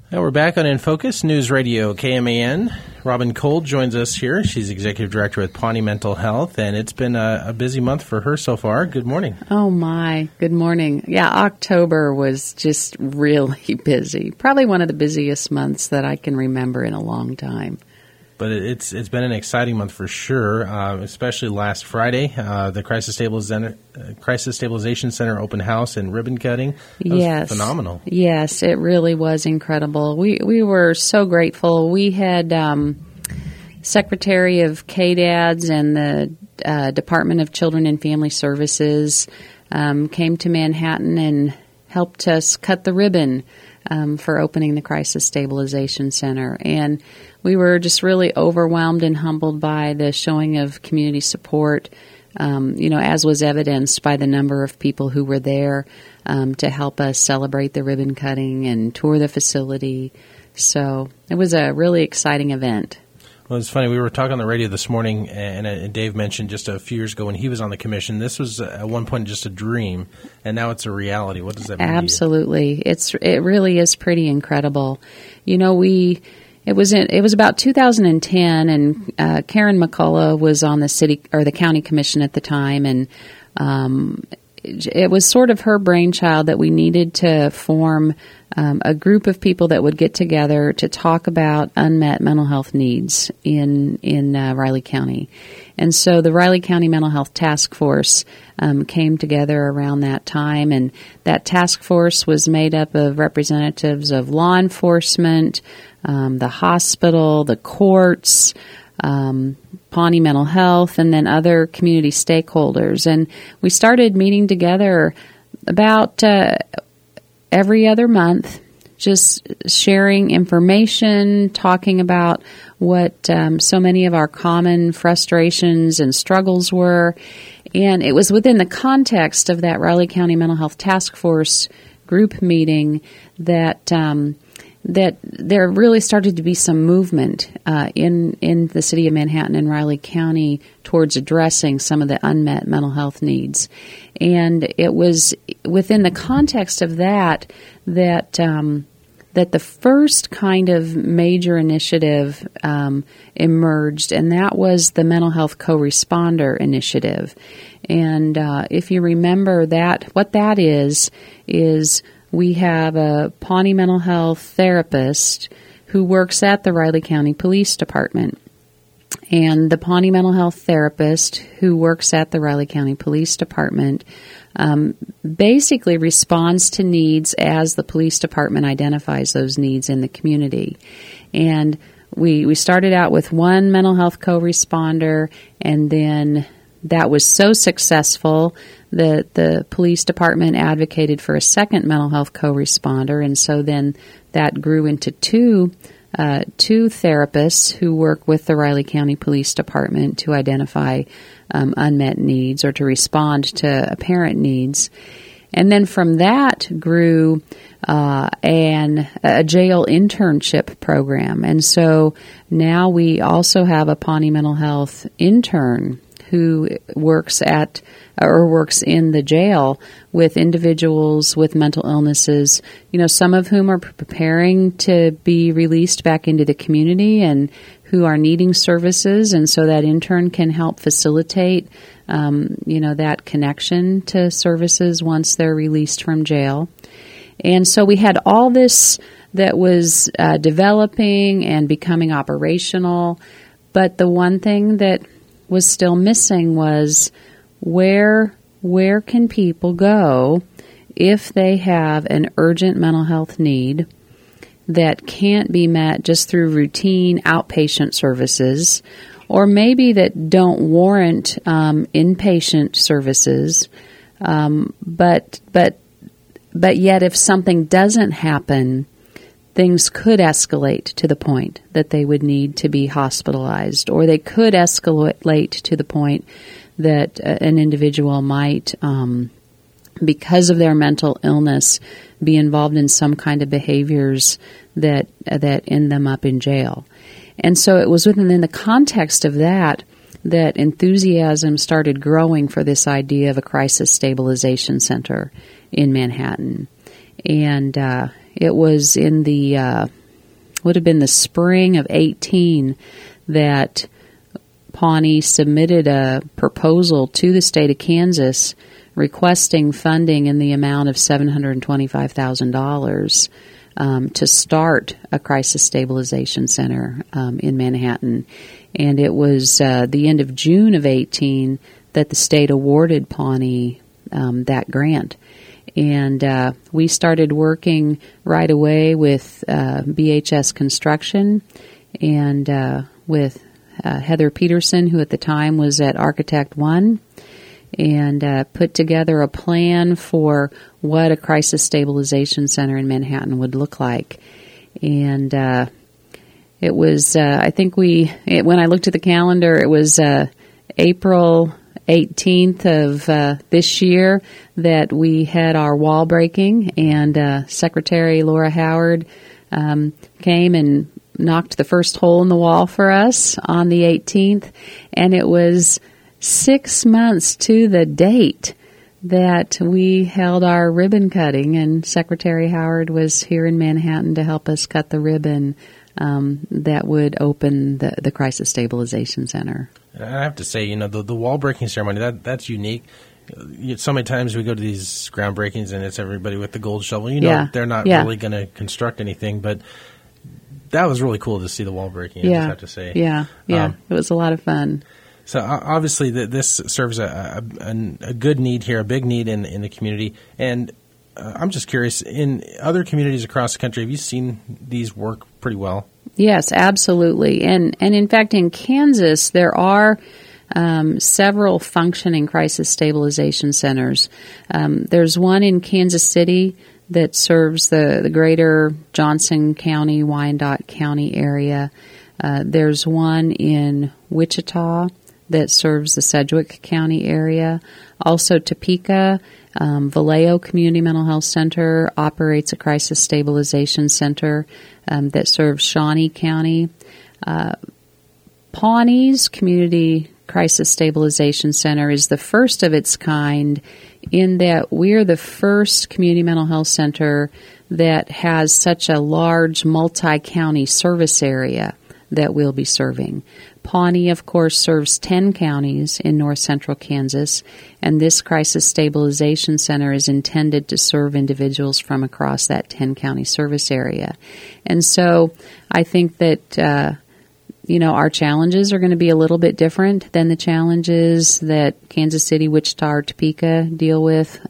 Well, we're back on In Focus, News Radio KMAN. Robin Cole joins us here. She's Executive Director with Pawnee Mental Health, and it's been a busy month for her so far. Good morning. Oh, my. Good morning. Yeah, October was just really busy. Probably one of the busiest months that I can remember in a long time. But it's been an exciting month for sure, especially last Friday, the Crisis Stabilization Center open house and ribbon cutting. That was phenomenal. Yes, it really was incredible. We were so grateful. We had Secretary of KDADS and the Department of Children and Family Services came to Manhattan and helped us cut the ribbon for opening the Crisis Stabilization Center. And we were just really overwhelmed and humbled by the showing of community support, as was evidenced by the number of people who were there to help us celebrate the ribbon cutting and tour the facility. So it was a really exciting event. Well, it's funny. We were talking on the radio this morning, and Dave mentioned just a few years ago when he was on the commission, this was at one point just a dream, and now it's a reality. What does that mean? Absolutely. It really is pretty incredible. It was about 2010, and Karen McCullough was on the city or the county commission at the time, and it was sort of her brainchild that we needed to form a group of people that would get together to talk about unmet mental health needs in Riley County. And so the Riley County Mental Health Task Force came together around that time, and that task force was made up of representatives of law enforcement, the hospital, the courts, Pawnee Mental Health, and then other community stakeholders. And we started meeting together about every other month, just sharing information, talking about what so many of our common frustrations and struggles were. And it was within the context of that Riley County Mental Health Task Force group meeting that there really started to be some movement in the city of Manhattan and Riley County towards addressing some of the unmet mental health needs. And it was within the context of that the first kind of major initiative emerged, and that was the Mental Health Co-Responder Initiative. And if you remember that, what that is we have a Pawnee mental health therapist who works at the Riley County Police Department. And the Pawnee mental health therapist who works at the Riley County Police Department basically responds to needs as the police department identifies those needs in the community. And we started out with one mental health co-responder, and then that was so successful that the police department advocated for a second mental health co-responder, and so then that grew into two therapists who work with the Riley County Police Department to identify unmet needs or to respond to apparent needs. And then from that grew a jail internship program. And so now we also have a Pawnee Mental Health intern who works in the jail with individuals with mental illnesses, some of whom are preparing to be released back into the community and who are needing services. And so that intern can help facilitate, that connection to services once they're released from jail. And so we had all this that was developing and becoming operational. But the one thing that was still missing was where can people go if they have an urgent mental health need that can't be met just through routine outpatient services, or maybe that don't warrant inpatient services, but yet if something doesn't happen, things could escalate to the point that they would need to be hospitalized, or they could escalate to the point that an individual might, because of their mental illness, be involved in some kind of behaviors that end them up in jail. And so it was within the context of that enthusiasm started growing for this idea of a crisis stabilization center in Manhattan. And it was in the would have been the spring of 18 that Pawnee submitted a proposal to the state of Kansas requesting funding in the amount of $725,000 to start a crisis stabilization center in Manhattan. And it was the end of June of 18 that the state awarded Pawnee that grant. And we started working right away with BHS Construction and with Heather Peterson, who at the time was at Architect One, and put together a plan for what a crisis stabilization center in Manhattan would look like. And it was, I think when I looked at the calendar, it was April 18th of this year that we had our wall breaking, and Secretary Laura Howard came and knocked the first hole in the wall for us on the 18th, and it was 6 months to the date that we held our ribbon cutting, and Secretary Howard was here in Manhattan to help us cut the ribbon that would open the Crisis Stabilization Center. I have to say, the wall breaking ceremony, that's unique. So many times we go to these groundbreakings and it's everybody with the gold shovel. They're not really going to construct anything, but that was really cool to see the wall breaking, I just have to say. Yeah, it was a lot of fun. So obviously this serves a good need here, a big need in the community. And I'm just curious, in other communities across the country, have you seen these work pretty well? Yes, absolutely. And in fact, in Kansas, there are several functioning crisis stabilization centers. There's one in Kansas City that serves the greater Johnson County, Wyandotte County area. There's one in Wichita that serves the Sedgwick County area. Also, Topeka, Vallejo Community Mental Health Center operates a crisis stabilization center that serves Shawnee County. Pawnee's Community Crisis Stabilization Center is the first of its kind in that we're the first community mental health center that has such a large multi-county service area that we'll be serving. Pawnee, of course, serves 10 counties in north central Kansas, and this Crisis Stabilization Center is intended to serve individuals from across that 10-county service area. And so I think that, our challenges are going to be a little bit different than the challenges that Kansas City, Wichita, or Topeka deal with.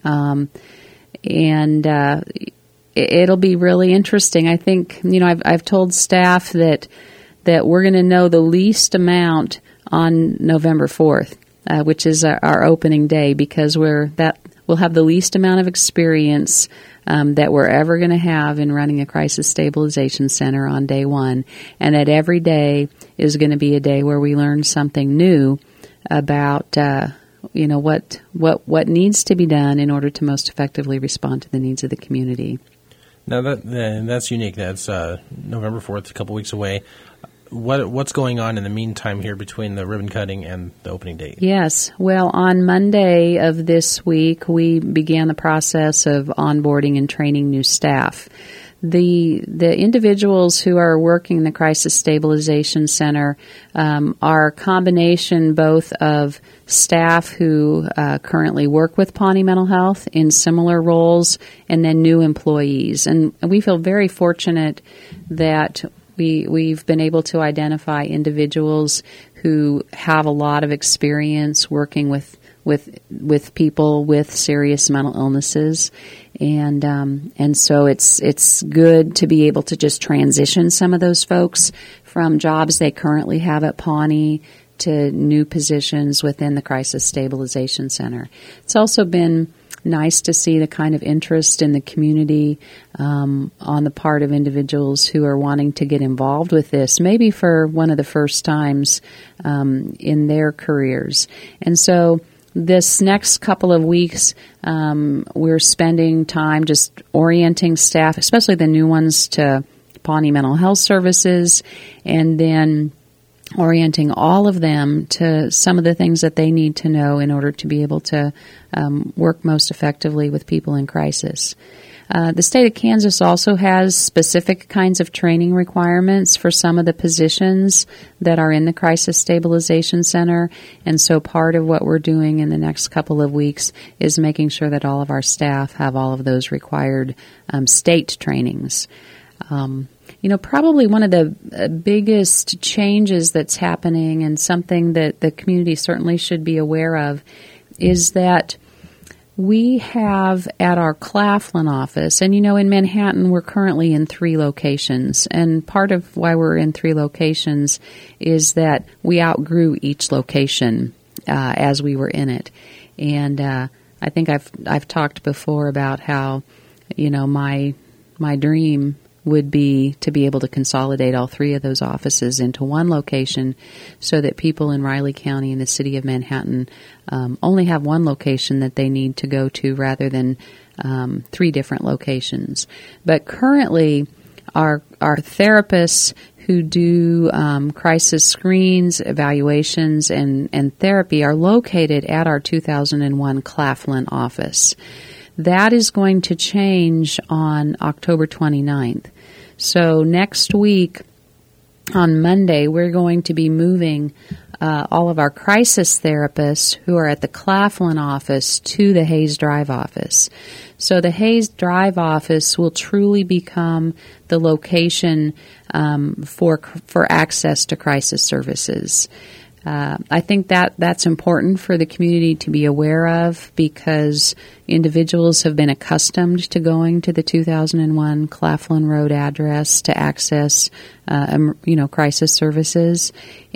It'll be really interesting. I think, I've told staff that we're going to know the least amount on November 4th, which is our opening day, because we'll have the least amount of experience that we're ever going to have in running a crisis stabilization center on day one, and that every day is going to be a day where we learn something new about what needs to be done in order to most effectively respond to the needs of the community. Now that's unique. That's November 4th, a couple weeks away. What's going on in the meantime here between the ribbon cutting and the opening date? Yes. Well, on Monday of this week, we began the process of onboarding and training new staff. The individuals who are working in the Crisis Stabilization Center are a combination both of staff who currently work with Pawnee Mental Health in similar roles, and then new employees. And we feel very fortunate that we've been able to identify individuals who have a lot of experience working with people with serious mental illnesses, and so it's good to be able to just transition some of those folks from jobs they currently have at Pawnee to new positions within the Crisis Stabilization Center. It's also been nice to see the kind of interest in the community on the part of individuals who are wanting to get involved with this, maybe for one of the first times in their careers. And so this next couple of weeks, we're spending time just orienting staff, especially the new ones, to Pawnee Mental Health Services, and then orienting all of them to some of the things that they need to know in order to be able to work most effectively with people in crisis. The state of Kansas also has specific kinds of training requirements for some of the positions that are in the Crisis Stabilization Center, and so part of what we're doing in the next couple of weeks is making sure that all of our staff have all of those required state trainings. Probably one of the biggest changes that's happening, and something that the community certainly should be aware of, is that we have at our Claflin office, and in Manhattan we're currently in 3 locations, and part of why we're in 3 locations is that we outgrew each location as we were in it. And I think I've talked before about how, my dream would be to be able to consolidate all 3 of those offices into one location so that people in Riley County and the city of Manhattan only have one location that they need to go to rather than 3 different locations. But currently, our therapists who do crisis screens, evaluations, and therapy are located at our 2001 Claflin office. That is going to change on October 29th. So next week, on Monday, we're going to be moving all of our crisis therapists who are at the Claflin office to the Hayes Drive office. So the Hayes Drive office will truly become the location for access to crisis services. I think that's important for the community to be aware of, because individuals have been accustomed to going to the 2001 Claflin Road address to access, crisis services.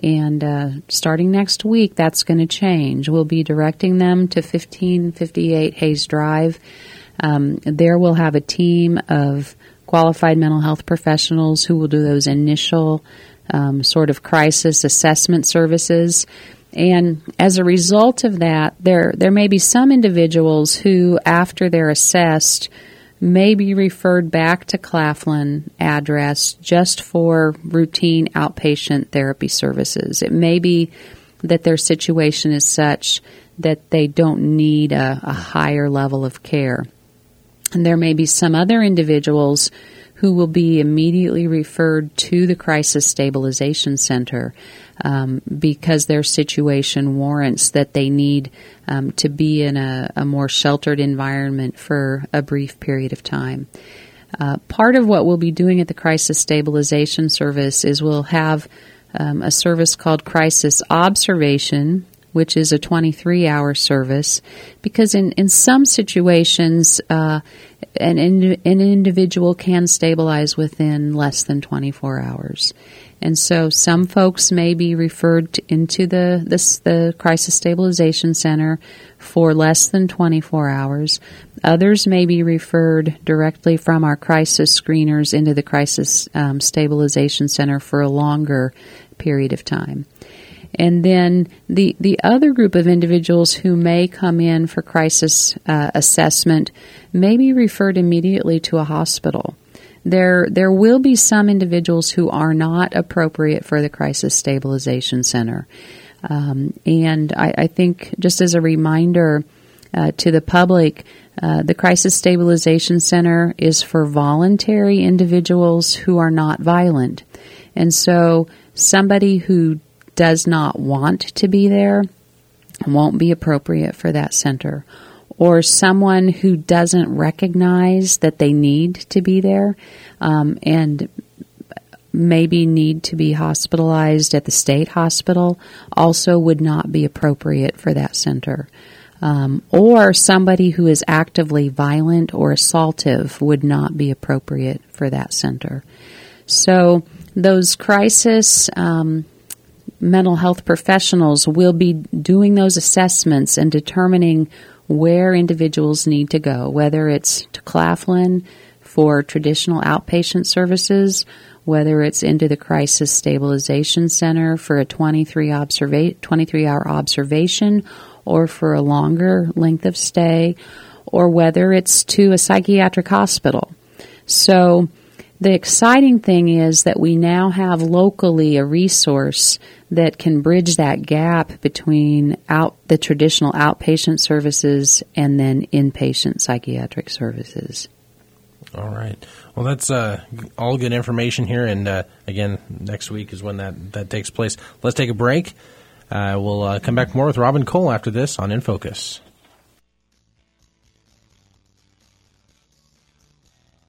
And starting next week, that's going to change. We'll be directing them to 1558 Hayes Drive. There we'll have a team of qualified mental health professionals who will do those initial sort of crisis assessment services. And as a result of that, there may be some individuals who, after they're assessed, may be referred back to Claflin address just for routine outpatient therapy services. It may be that their situation is such that they don't need a higher level of care. And there may be some other individuals who will be immediately referred to the Crisis Stabilization Center because their situation warrants that they need to be in a more sheltered environment for a brief period of time. Part of what we'll be doing at the Crisis Stabilization Service is we'll have a service called Crisis Observation, which is a 23-hour service, because in some situations, an individual can stabilize within less than 24 hours. And so some folks may be referred into the Crisis Stabilization Center for less than 24 hours. Others may be referred directly from our crisis screeners into the Crisis Stabilization Center for a longer period of time. And then the other group of individuals who may come in for crisis assessment may be referred immediately to a hospital. There will be some individuals who are not appropriate for the Crisis Stabilization Center. And I think, just as a reminder to the public, the Crisis Stabilization Center is for voluntary individuals who are not violent. And so somebody who does not want to be there won't be appropriate for that center. Or someone who doesn't recognize that they need to be there and maybe need to be hospitalized at the state hospital also would not be appropriate for that center. Or somebody who is actively violent or assaultive would not be appropriate for that center. So those crisis mental health professionals will be doing those assessments and determining where individuals need to go, whether it's to Claflin for traditional outpatient services, whether it's into the Crisis Stabilization Center for a 23-hour observation or for a longer length of stay, or whether it's to a psychiatric hospital. So the exciting thing is that we now have locally a resource that can bridge that gap between the traditional outpatient services and then inpatient psychiatric services. All right. Well, that's all good information here. And again, next week is when that takes place. Let's take a break. We'll come back more with Robin Cole after this on In Focus.